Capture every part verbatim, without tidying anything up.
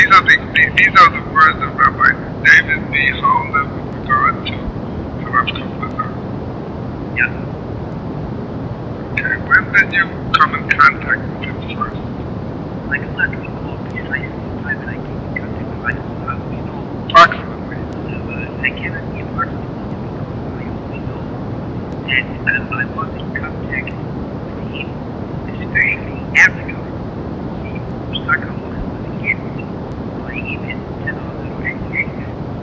these are the these are the words of Rabbi David B. Holder with regard to to Rav Kook. Yeah. Okay. When did you come in contact with him first? I cannot recall precisely the time that I came in contact with him. I don't know how we know. Approximately. Uh, I cannot be approximately because I only know that uh, I was in contact with him, especially after the Osaka was against by even ten other Russians.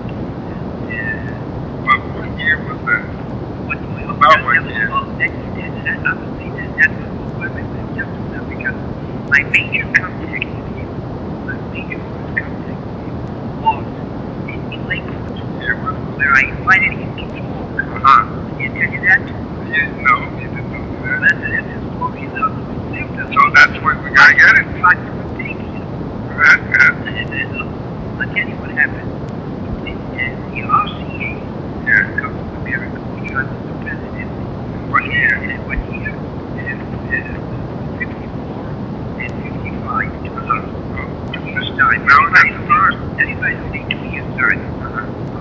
And What what year was that? what do I About what year? Well, that, that, that, honestly, that, that was what I was just about because my major contact with him, my major first contact with him was in, in Lakewood, where I invited him to talk. Uh-huh. Did he tell you that? You, no, you didn't know Well, that. that's, that's his story. He's out of the So that's what we gotta get it. tried to take him. Right, yeah. And, and, uh, I'll tell you what happened. The, uh, the R C A, Yeah. Council of America, which I was the president, What year? uh, what year? Uh, uh, fifty-four and fifty-five, two years. Oh, Two years time. Now that's the first. Everybody's only two years time. Uh-huh.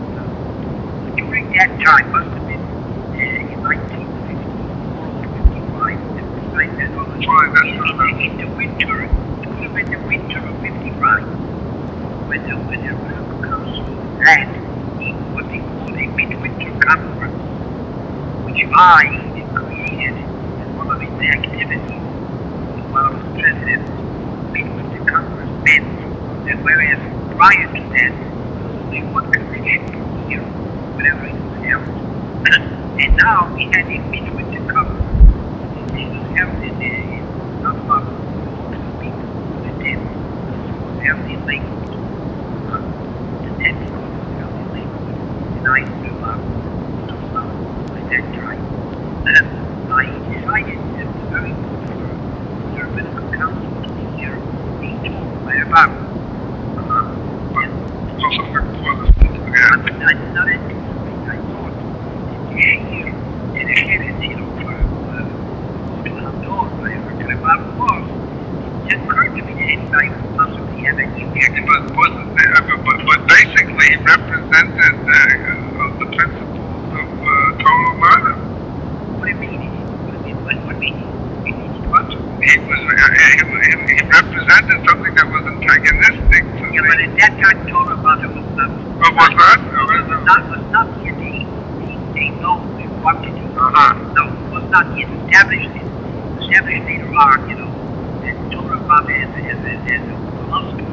During that time, must have been uh, in nineteen fifty-four or fifty-five, like that, or Fine, that's in, not in, in the winter, it could have been the winter of fifty-five, when the, when the Political Council had the, what they call a midwinter conference, which I created as one of its activities while I was president. Midwinter conference meant that whereas prior to that, there was only one convention per year, whenever it was held. And now we had a midwinter conference. It was held in, uh, in not far from the week of the tenth. It was held in Lakewood. Uh, the tenth was held in Lakewood. And I knew I was not at that time. Uh, I decided that it was very good for the Rabbinical Council to hear a talk by a rabbi. Uh, But it's also before the yeah. but I did not anticipate. I thought that the sheer, and the sheer is, you know, for uh, to Hamdor, whatever, to the Bible was, it occurred to me that anybody could possibly have an impact. But, wasn't there, uh, but, but basically he represented uh, the principles of uh, Torah U'Madam. What do you mean? What do you mean? What, what do you mean? It means what? He was uh, he, he, he represented something that was antagonistic to Yeah, but the. at that time, Torah Mother was not. What was that? Or was Was it- not, was not yet a, a, a known quantity. Uh-huh. No, it was not yet established. It established later on, you know, that Torah Mother as a, as a, as a philosophy.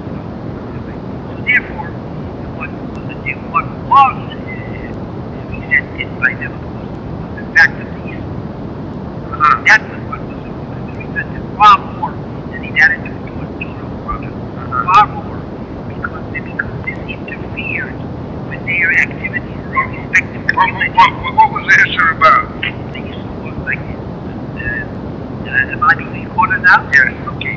So therefore, what was the, what was uh, presented by them was, was the fact of the East. Uh-huh. That was what was presented far more than the attitude towards Torah Mother. Far more, because, because this interfered with their activities in their respective What, communities. what, what, what was the issue about? The issue was like this. Uh, uh, am I being recorded now? Yes. Okay.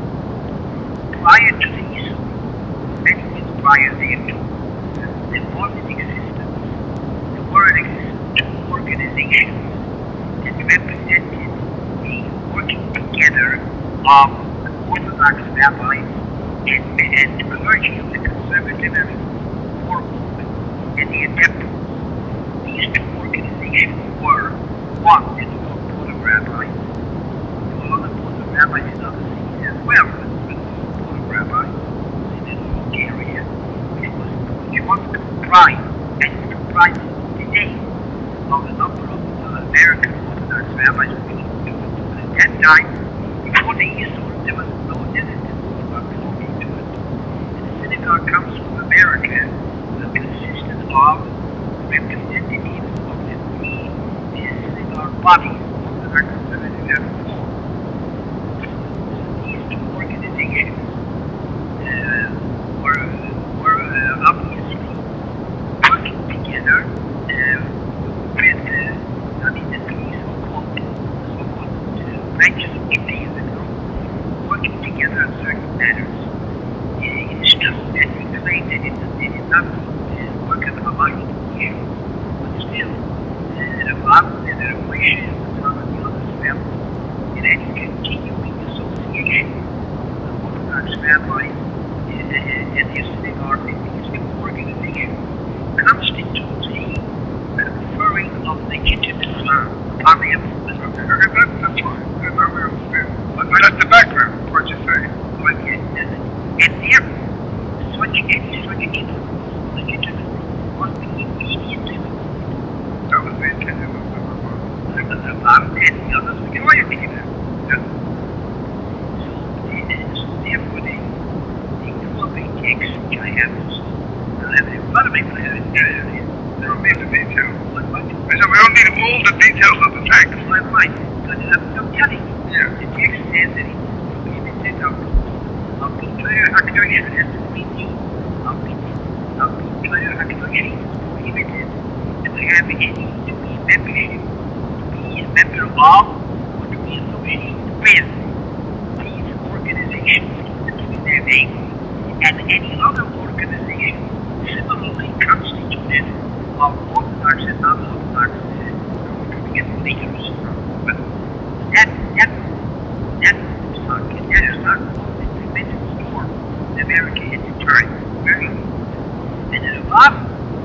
Prior to the issue, many years prior thereto, there was in existence, there were in existence two organizations that represented the working together of Orthodox rabbis and, and clergy of the conservative and reform movement and the adeptus. These two organizations were, one, is called Board of Rabbis. There were other boards of rabbis in other cities as well, but the Board of Rabbis in Bulgaria, which was, which was comprised, and is comprised today, of a number of uh, American Orthodox rabbis who belonged to it. But at that time, before the Yisur, there was no hesitancy about belonging to it. And the Synagogue Council of America uh, consisted of representatives of the three uh, synagogue bodies, Orthodox, Conservative, and Reform. So these two organizations uh, were, were uh, obviously working together uh, with, uh, I mean, the three so-called, so-called uh, branches of Judaism, working together on certain matters. It is true that he claimed that it, it is not uh, work on Hamachic issue, but still, uh, Rav and the Moshe and some of the others felt that any continuing association with Orthodox rabbis uh, uh, and the synagogue, the peaceful organization, constitutes a conferring of legitimate Islam upon the Muslims. Okay, okay, that, that's fine. That's how we understand. But that's the background of what you say. And therefore, such any such influence, legitimate, must be immediately removed. That was the intention of the remark. And the others we can write it that. Yes. So, so therefore, the the Kuwabi text, which I have, I have it in front of me, but I have it there. We don't need the details. What, what? I said we don't need all the details of the text. Well, right. Because I'm, I'm telling you, Yeah. the text says that it's prohibited of of declare actuation as to be the of of declare actuation is prohibited to have any to be membership, to be a member of, or to be associated with these organizations in their name, and any other organization similarly constituted of Orthodox and non-Orthodox uh, leaders. But that that that is not that is not a tremendous storm in America at the time. Very and it evolved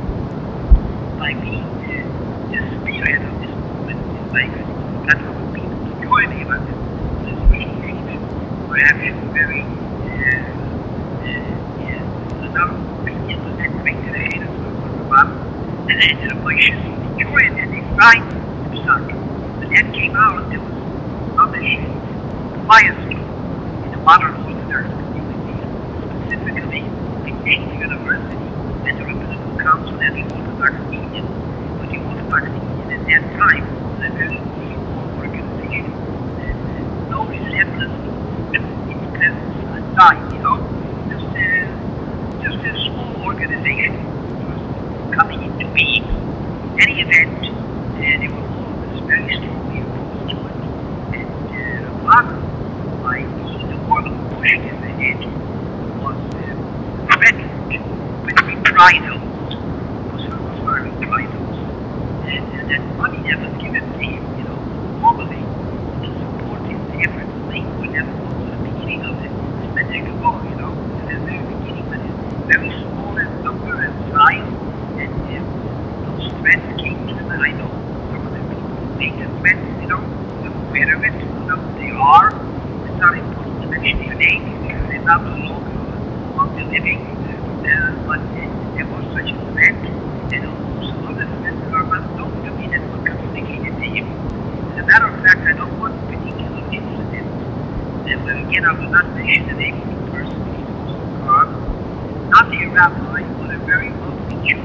by being uh, the spearhead of this movement in like that was people majority of it was associated were actually very uh, uh, yeah, enough opinions of that great tradition of the Bible. And then the Russians enjoyed and they signed the Psak. But that came out, there was published Firestone in the modern Orthodox community, specifically in Yale University and the Rabbinical Council and the Orthodox Union. But the Orthodox Union at that time was a very small organization. And no resemblance to its presence aside, you know, just a, just a small organization coming into being. In any event, uh, they were always very strongly opposed to it. And uh, Rabban, by being the one who pushed in the head, was uh, threatened with reprisals, was requiring reprisals. And uh, that money that was given to him, you know, formally to support his efforts, they would have gone to the beginning of it. Let's take a go, you know, at the very beginning, when it's very small in number and size. And uh, those threats came to them, and I know some of the people who make the threats, you know, they're aware of it, know who they are. It's not important to mention their names because they're not no longer among the living. Uh, but uh, there was such a threat, and also other threats that are not known to me that were communicated to him. As a matter of fact, I know one particular incident, and when again I will not mention the name of the person, he was gone, not a rabbi, but a very wealthy Jew.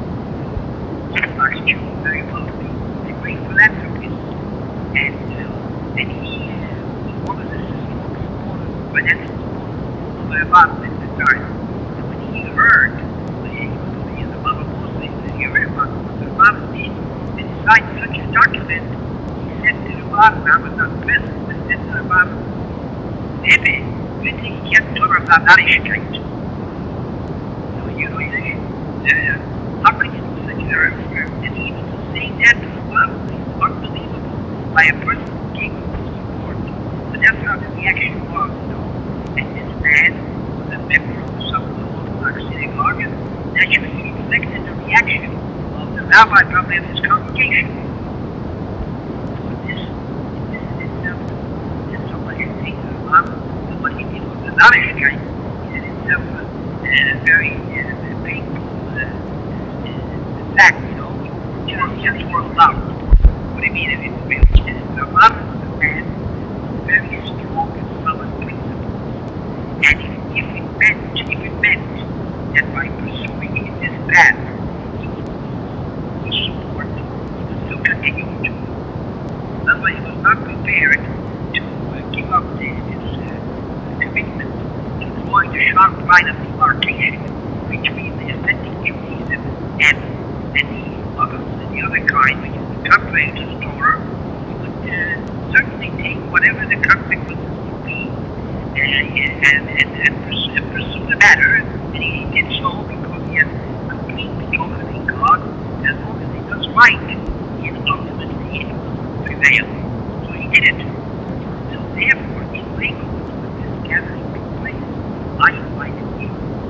Orthodox Jew, very wealthy, a great philanthropist, and uh, and he uh, was one of the supporters, financial supporters of the Rabban at the time. And when he heard, when he was he was a Baba Muslim, and he heard about what the Rabban did, and signed such a document, he said to the Rabban, I was not present, but said to the Rabban, Rebbe, you think he can't turn on that Narishkeit? You know, uh, how could you do such an error? And even to say that to the Bible is unbelievable by a person who gave him support. But that's how the reaction was, you know. And this man was a member of some of the Orthodox synagogue, and naturally he reflected the reaction of the rabbi, probably of his congregation. So this, this is itself, and somebody should think of the Bible, and what he did with the Narishkeit is in itself a very uh, painful uh, uh, fact, you know, just, just for love. What do you mean if it's real? The Rabban was a man with very strong and solid principles. And if, if it meant, if it meant that by pursuing in this path, he would lose support, he would still continue to. Otherwise, he was not prepared to uh, give up the, his uh, commitment to drawing the sharp line of demarcation between the authentic Judaism and, and the other, the other kind, which is contrary to the Torah. He would uh, certainly take whatever the consequences would be uh, and, and, and, pursue, and pursue the matter. And he did so because he had complete confidence in God. As long as he does right, he will ultimately prevail. So he did it. So therefore, in Lakewood, when this gathering took place, I invited him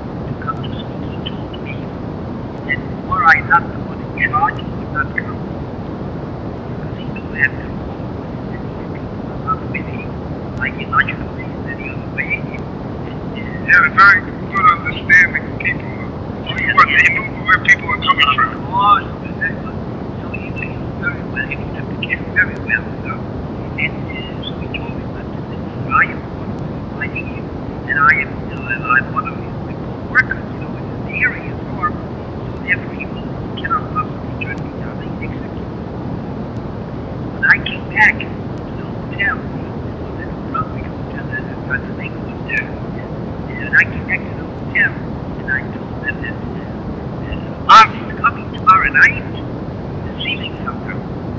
understanding people. Oh, He, yes, was, yes. he knew where people were coming Of from. course, very well. So he knew him very well. He knew the kid very well, you know. And uh, so he told me that uh, I am one of his, I think him, and I am, uh, I'm one of his workers, you know, in the area farm. So therefore he will, cannot possibly turn me down. He's accepted. When I came back to the hotel, the Brunswick Hotel, the, the, the lake was there. And when I came back to the hotel, and I told them that uh, Arm is coming tomorrow night, the ceiling somewhere.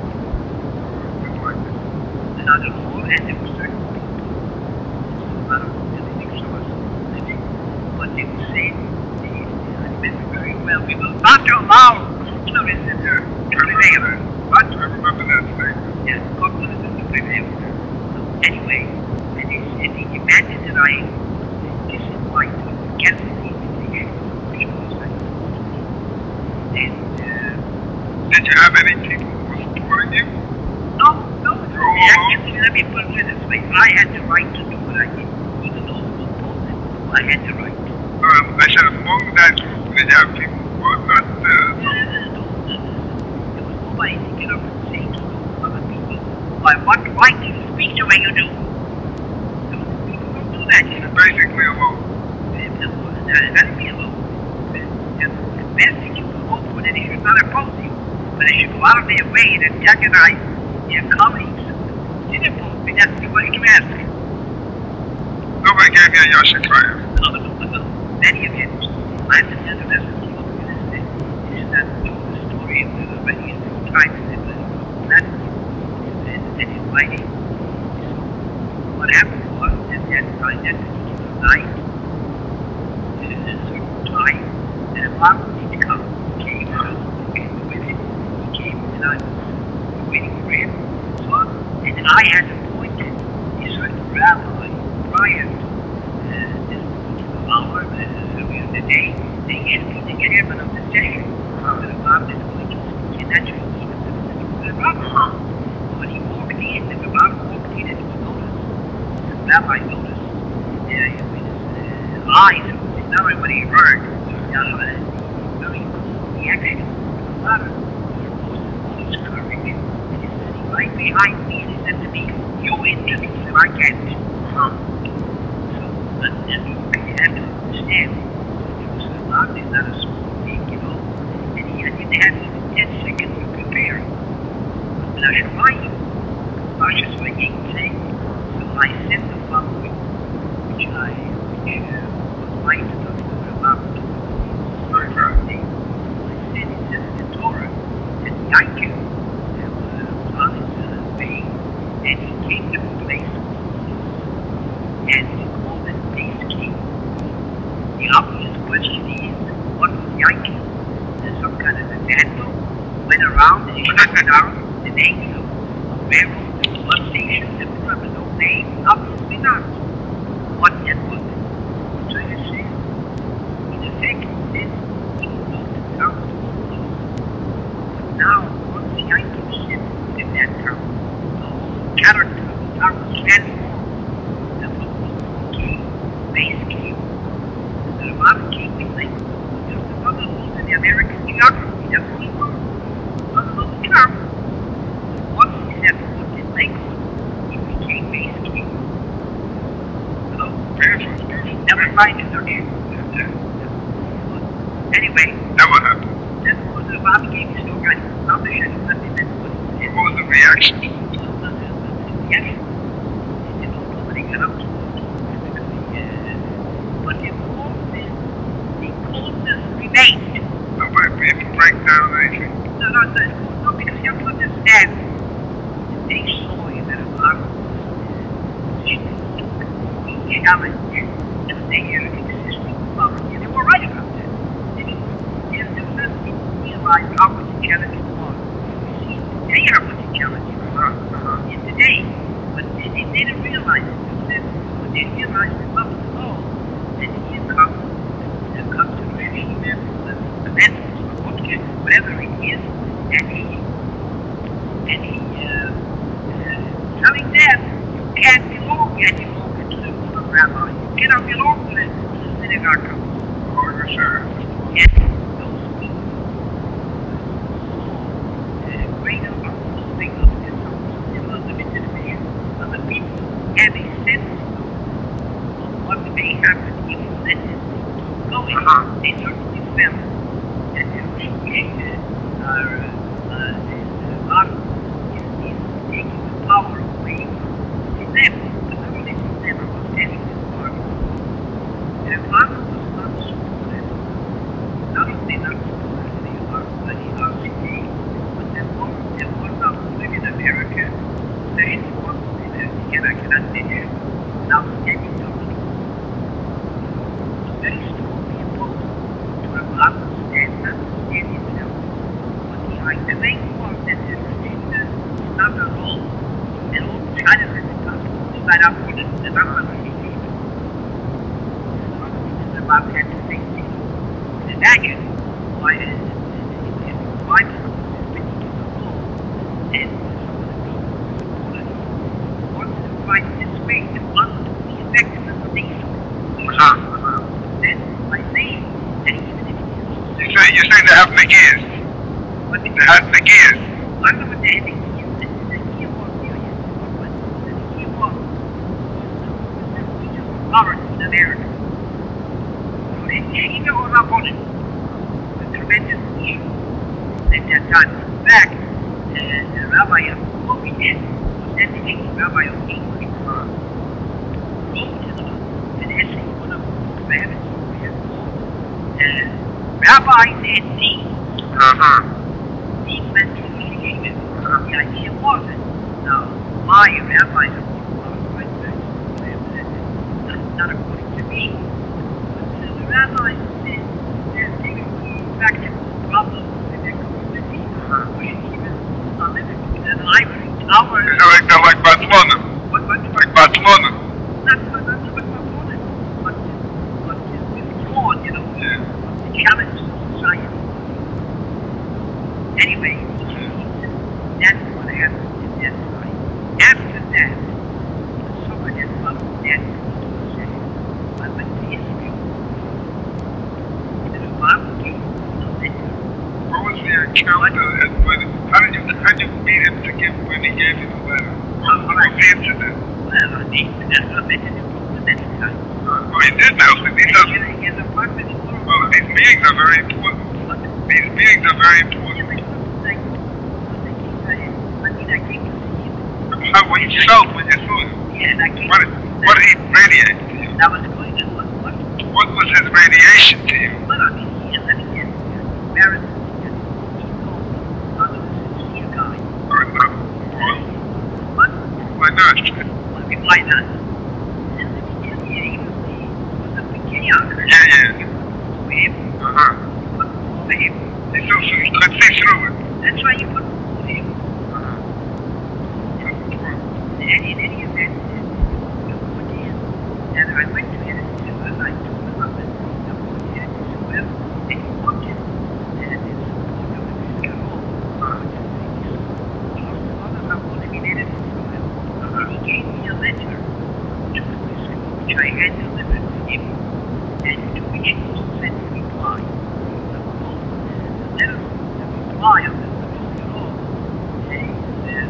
Another hall, and there were certain people. So I don't know if they saw us living, but they were saying, they, I remember very well, we will not allow Hitler in there to prevail. But I remember that statement. Yes, communism to prevail. So anyway, and they, and they demanded that I disinvite them, cancel the invitation, which was like, and uh, Did you have any people who were supporting you? no, no, no. Oh. Actually, let me put it this way. I had the right to do what I did, even though it was opposed. I had the right. Um, I said among that group, did you have people who were not uh, Uh, no, there was nobody to get up and say to those other people, "Why, what right do you speak the way you do?" Those people don't do that, you know. basically alone? Let me alone. The best thing you can hope for that they should not oppose you, but they should go out of their way and antagonize their colleagues. Didn't oppose me, that's the way to ask. Nobody gave you a Yashikaya. No, no, no, no. Many of it, I'm the center of the book. This is that the story of the many times that the that and and in writing. So what happened was that that time, that particular night, at a certain time, and a lot of people come, came, uh, came with him. He came, and I was waiting for him. So, and I had appointed a certain rabbi prior to uh, this particular hour, uh, earlier in the day. They should be the chairman of the session. Uh, the rabbi is going to speak, and that should be even the, the rabbi. So when he walked in, the rabbi walked in, and he noticed, the rabbi noticed, uh, with his uh, eyes, not only what he heard, uh, very cool reaction to the matter. He rose his voice courage, and he's sitting right behind me, and he said to me, "You introduce him, I can't." Um, so, but then you have to understand, it was a lot, it's not a small thing, you know, and he, I didn't have even ten seconds to prepare. But I should mind you, cautious what he can say. So I said the following, which I, which uh, was my introduction about very first thing. I said, it says in the Torah that Yaakov was on his uh, way, and he came to a place and he called it Base King. The obvious question is, what was Yaakov? There's some kind of a vandal went around and he shut down the names of railroads and bus stations and there was no name? Obviously not. What then was it? So you see, in effect, this he wrote the town to close. But now, once Yaakov said in that town, the whole character of the town was transformed. The football king, base king, the Roman king, we think, just another rule in the American geography. That's what he wrote. Another little term. Once he set foot in Lakewood, he became base king. Hello? Beautiful, beautiful. Never mind introduction. Anyway, That what happened? that was the Roman king story. Now the shadow left him and what he said. What was the reaction? It was the reaction. You know, nobody got up to it. But the closeness, the closeness remained. Nobody people break down anything. No, no, no, no, because you have to understand, they saw in that a lot of position he challenged to their existing authority. And they were right about that. They didn't, there, there was nothing people realize how much the challenge was. You see, they are what the challenge was uh, in today. But they, they didn't realize it. They, when they realized it up to all, then here comes the comes to the regime and the, the message, whatever it is, and he and he uh, uh, telling them you can't belong any longer to the rule of rabbi. You cannot belong to the, to the synagogue. Oh, yes, sir. And those people saw a greater understanding of this limited man, of the people have a sense of what may happen if you let this keep going. Uh-huh. They certainly felt that the Jewish uh, are, uh, uh, army is, is taking the power away from them, but not only from them, but having this army. Their father was not supported, not only not supported in the R C A, but there were, there were now women in America, especially one woman, again I cannot mention, now standing up very strongly opposed to a lot of stand, not stand himself. But the, like, the main point that the Virginia is not at all, and all China has become, is not up for the, the number of people. About that same thing. Imagine why it is why this particular law and some of the people supported wanted to find this way to undo the effectiveness of these Uh-huh. Uh-huh. then by saying that even if it You say, you say they have Nagirs. but the They have Nagirs. I know what they think is the the key was serious, but the key was was the religious authority in America. In Shiva or Rabbonim, a tremendous issue at that time. In fact, uh, the Rabbi Yakovovich was then the Rabbi of English, wrote an essay, one of the books I haven't seen yet, called uh, Rabbis and Deans. Uh-huh. Deans meant Jewish David. The idea was that now, why rabbis are more qualified to not, not according to me. The rabbis said they're taking practical problems in their community, pushing even a limit to an ivory tower. They're like, they're like Batmonim. What, what, Like Batmonim. not, not, not so much opponent, but, but withdrawn, you know, Yeah. the challenge to society. Anyway, that's what happened at that time. After that, someone had followed that session. I went to history. The Bible came to literature. What was the encounter and when, how did you, how did you meet him to give, when he gave you the letter? What, what was the incident? Well, I mean, that's what made it important at that time. Uh, oh, he did now. So these are, In his apartment in Florida. well, these meetings are very important. These meetings are very important. Yeah, but it wasn't like, it wasn't like, I mean, I came to see him. How, what you felt when you saw him? Yeah, and I came What, to what did he radiate to you? That was going to what, what? What was his radiation to you? Well, I mean, he is, I mean, yes, embarrassed, yes, he knows, other than a sincere guy. Or no? But, Why not? I mean, why not? And let me tell you, he was the, he was a peculiar. Yeah, yeah. You couldn't fool him, Uh-huh. you couldn't fool him. So, so you could see through it. That's why you couldn't fool him. Uh-huh. That's true. And in any event, the point is that I went to Eretz Yisrael, I told him about it, the point to Eretz Yisrael, and he wanted uh, this support of the Fiskarol, which is the other Rabbonim in Eretz Yisrael, and he gave me a letter to the Fiskarol, which I had delivered to him, and to which he also sent a reply. The, the letter, the reply of the Fiskarol says that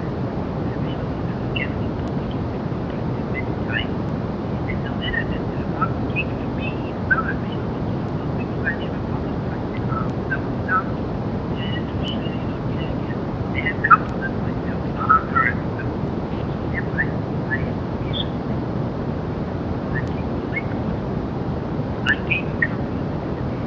and the letter that the Rabbi gave to me is not available to the people I never publicized it. That was not uh, to me, you know, they had complimented myself. Uh-huh. Right. So therefore, I, I recently, I came to Lakewood, I gave a copy of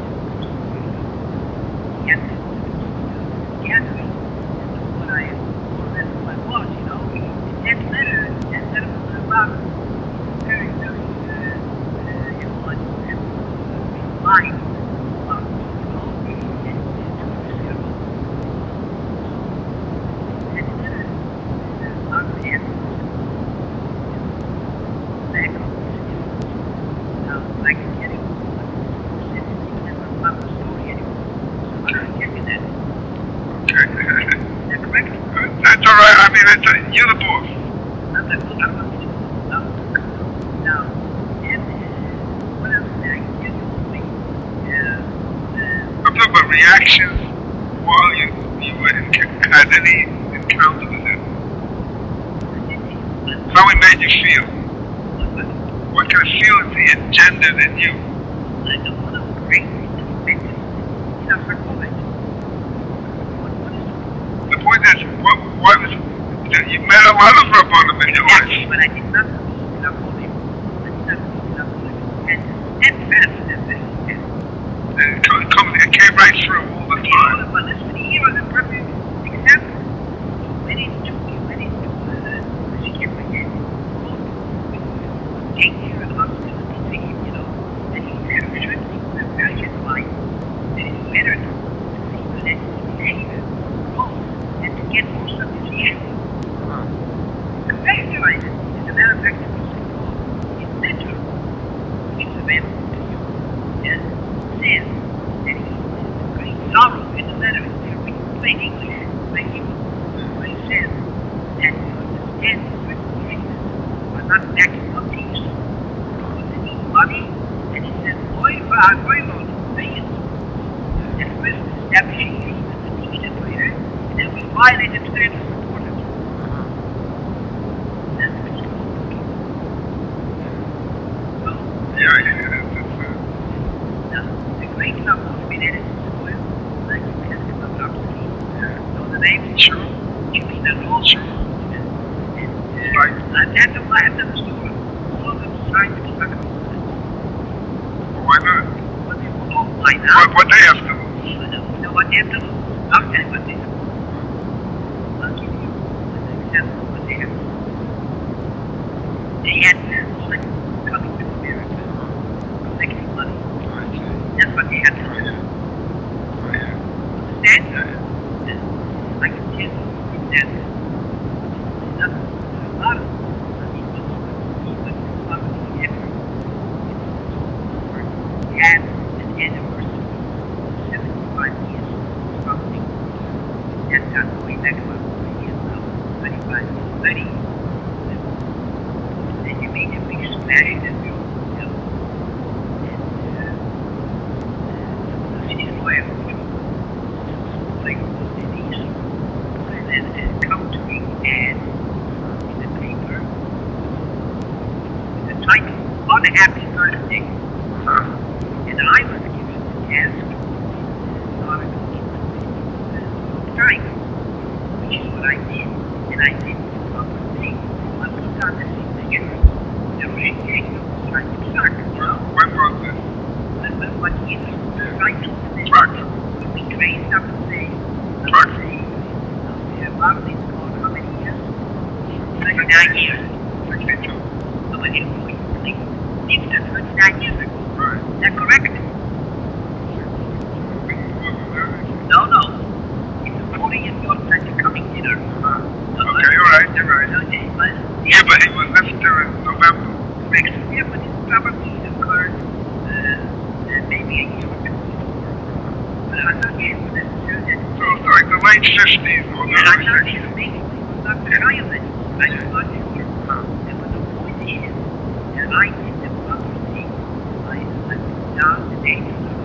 the gathering, and what I, more or less what I was, you know, that letter, that letter was about very, very, uh, uh, you know, like, uh, line about, you know, and, and to the circle. That letter is about the end back of the circle. Now, I can get it, but it's never about the story anymore. So I can get you that. Okay. Is that correct? That's all right. I mean, it's a, you're the boss. Not that good. I don't want you to go. Now, now, and uh, what else did I give you? The, uh, talking about reactions while you you were in, had any encounter with him. How he made you feel. What kind of feelings he engendered in you. I don't want to break it. It's a comment. The point is, what, why was you met a lot of Rabbanim in your life? Yes, but I did not meet Rabbanim. I did not meet Rabbanim. And and fast as this. And it, co- comes, it came right through all the time. But listen, here is a perfect example. He went into, he went into uh, the secret again. Take care of the hospital to him, you know. And he should should be very life. That it's better to see the next yeshiva grow and to get more substitution. Characterize it. As a matter of fact, it was called his mentor, which is available to you, and says that he is great sorrow in the letter. We plain English, by him, where he says that you understand certain yeshivas are not backing up teams because they need money, and he says, Oy v'ad, oy v'ad, millions. And first establishing yeshivas to teach the Torah, and then we violate the Torah to support it. That's what's called. So, Yeah, yeah, it's, it's, uh, now, the great number of minutes is like you can ask about Rhapsody. Know the name? Sure. Jimmy the Roll. Sure. And, and, uh, Right. I've had them, I have them stored. All of them signed to be stuck on. Why not? What they will all line What, up. what they have to do? You know what they have to do? I'll tell you what they have to do. I'll give you an example of what they have to do. They had Muslims coming to America, collecting money. That's what they had to do. Understand? I can tell you that there's not a lot of I mean, even some of the effort had an anniversary of seventy-five years or something. That's not going back about forty years now, thirty-five years, thirty years. Then you made a big splash in the building. And uh, the city lawyer, which was like the Denise, and then uh, come to me and in the paper with the title Unhappy Birthday. And I was given the task an article in the New York Times, which is what I did. And I did the proper thing. I put on the signature, the Rosh Hashanah was trying to suck, you know? When was this? But, but what he was trying to do Truck. would be traced up and say, Truck. about this for how many years? thirty-nine years. sixty-two. So when you lived there thirty-nine years ago. Right. Is that correct? No, no. It's a forty year old that you're coming dinner. Uh, okay, you're right, you're right. Okay, but Yeah, but he was left there in November. correct. Yeah, but it probably occurred uh, uh, maybe a year or two before. But I'm not sure necessarily that. So it's like the late fifties or the And I'm early not sixties. sure maybe it was not the child that I'm not sure. And but the point is that I did the proper thing. I let down the date of the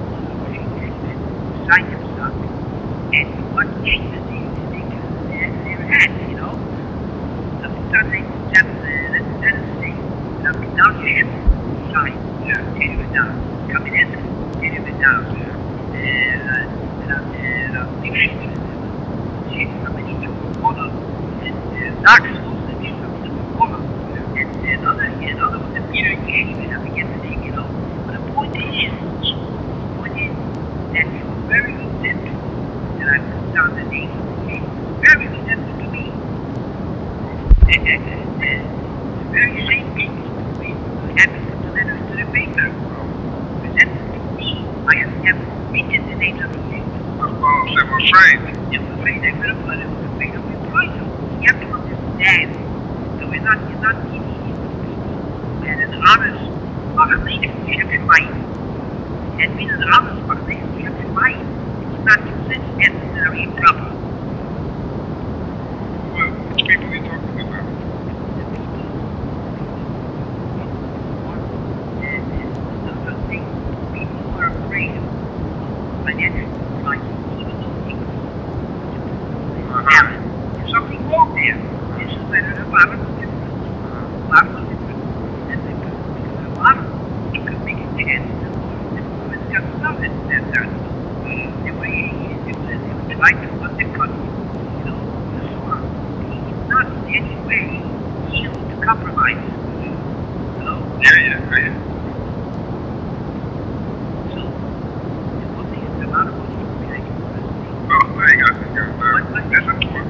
site of stuff and what changes they they never had, you know. So something that uh, that that is saying that now you should sign, yeah, take it down, come in and take it down. Uh, uh, uh, she somebody to follow and dark schools and she somebody to follow and and other and other with the Peter King and I forget the name, you know. But the point is the point is that you were very resentful and I put down the name of the case. Very resentful to me. And, and, and, and the very same people who had to put the letter into the paper. Resentful to me. I have never written the name of the case. Oh, they were afraid. They were afraid they could have put it with the fate of reprisal. You have to understand that we're not, you're not dealing with people who had an honest Machanech Shemayim. And being an honest Machanech Shemayim, it's not considered necessary and proper. Well, which people are you talking about? The people and, and those are things people who are afraid of. financial crisis, even though things Uh-huh. balance. There's something wrong there. This is where there's a lot of difference. A lot of difference. And because because a lot of you could make a chance that the woman's got stuff that that they're the way he is, they were trying to undercut, you know, the song. He's not in any way yielding to compromise. You know? Yeah, yeah, yeah. So, the one thing is a lot of money to be making for this thing. Oh, there you go. Because, uh, But- but- that's important.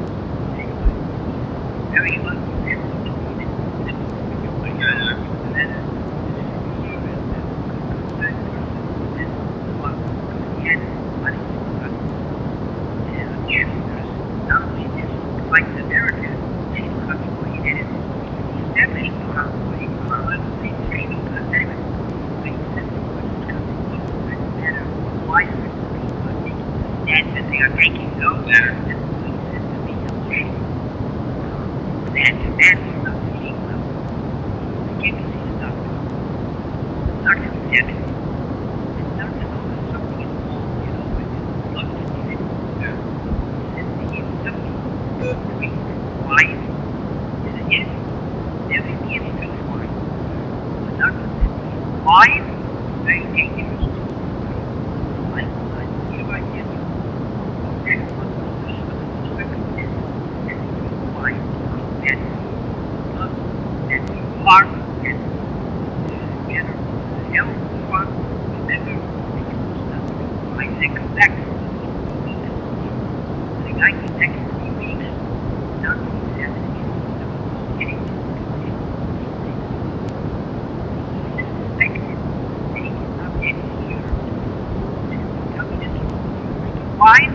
Very much able to read it. Yeah, yeah. And then, uh, he was a good person, and one, he had money to run. And again, there's not only this fight in America, she's a country where he did it. He established the house where he was the freedom to the Senate. But he said the Western country doesn't matter why certain people are taking the stand that they are taking, you know? Yeah. And he said to me, emotion. That, that is not feeling well. He came to see the doctor. The doctor examined him. And the doctor noticed something is wrong, you know, with his blood condition. Yeah. He said to him, something drink wine. He said, yes, every day he drinks wine. The doctor said to him, wine is very dangerous to you. I, I, if I give you emotion under certain circumstances, and you drink wine, that blood and your heart and get a hell of a heart, remember that you must not drink wine and come back to the The guy came back in three weeks, not examining him, there was no change in him. He suspected that he did not get here. Tell me the truth, you're drinking wine